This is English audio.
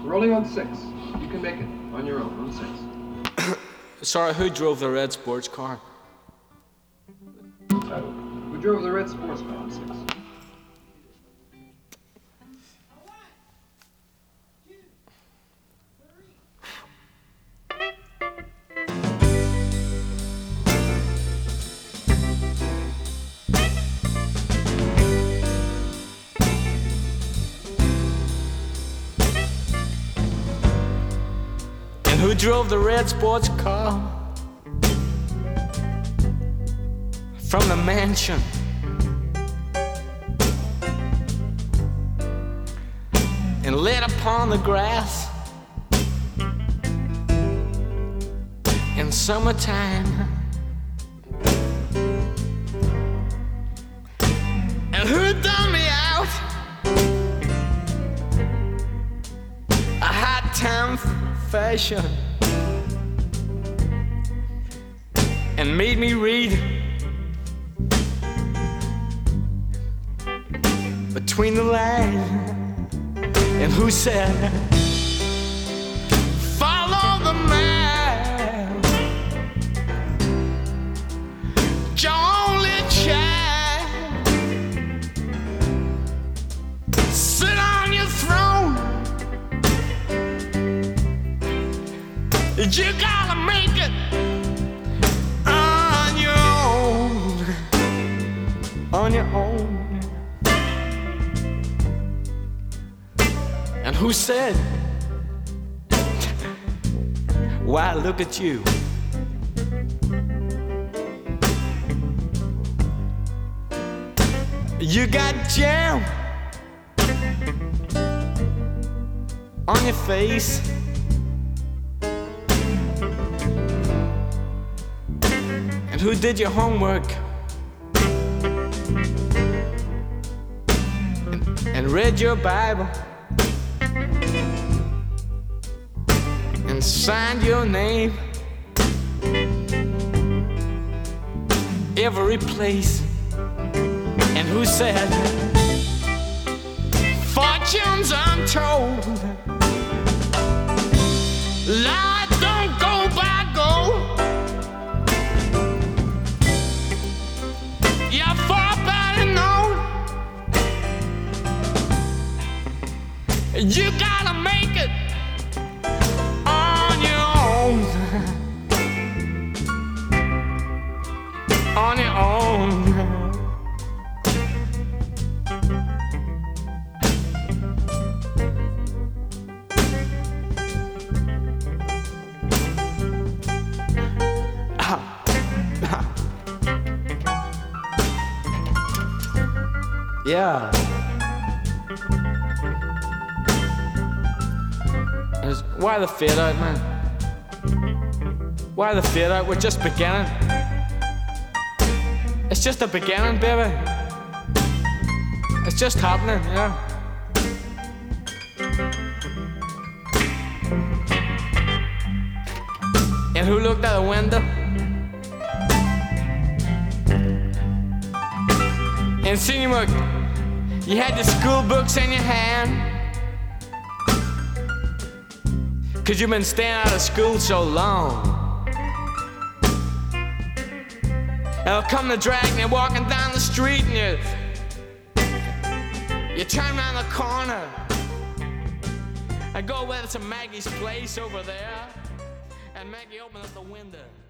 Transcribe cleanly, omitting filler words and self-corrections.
Rolling on 6. You can make it on your own on 6. Sorry, who drove the red sports car? Title. Who drove the red sports car on 6? Who drove the red sports car from the mansion? And lit upon the grass in summertime. And who done me out a hot time fashion and made me read between the lines. And who said, follow the man, your only child, sit on your throne. You gotta make it on your own, on your own. And who said, why look at you? You got jam on your face. And who did your homework and read your Bible and signed your name every place? And who said, fortunes untold, life don't go by gold. You're far better known. You gotta make it on your own, on your own. Yeah. Why the fade out, man? Why the fade out? We're just beginning. It's just the beginning, baby. It's just happening, yeah. And who looked out the window and seen you had the school books in your hand, 'cause you've been staying out of school so long. And they'll come to drag and you're walking down the street and you turn around the corner and go over to Maggie's place over there, and Maggie opened up the window.